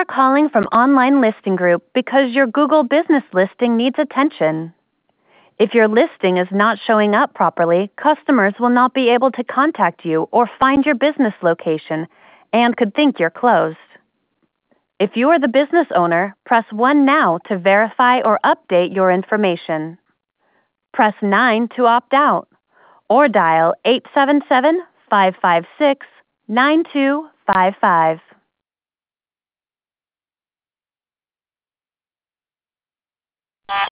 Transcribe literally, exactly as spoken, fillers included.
are calling from Online Listing Group because your Google business listing needs attention. If your listing is not showing up properly, customers will not be able to contact you or find your business location and could think you're closed. If you are the business owner, press one now to verify or update your information. Press nine to opt out, or dial eight seven seven, five five six, nine two five five.